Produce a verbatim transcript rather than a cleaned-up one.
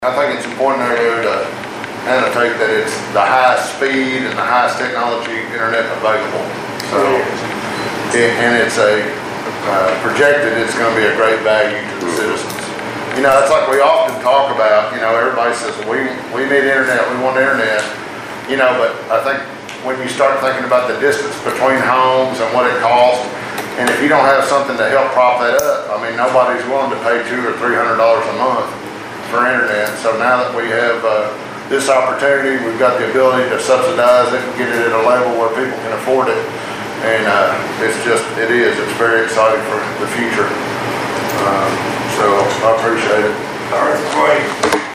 I think it's important there to annotate that it's the highest speed and the highest technology internet available. So, it, and it's a uh, projected it's going to be a great value to the citizens. You know, it's like we often talk about. You know, everybody says we we need internet, we want internet. You know, but I think when you start thinking about the distance between homes and what it costs, and if you don't have something to help prop that up, I mean, nobody's willing to pay two or three hundred dollars a month for internet. So now that we have uh, this opportunity, we've got the ability to subsidize it and get it at a level where people can afford it. And uh, it's just, it is, it's very exciting for the future. Uh, so I appreciate it. All right, great.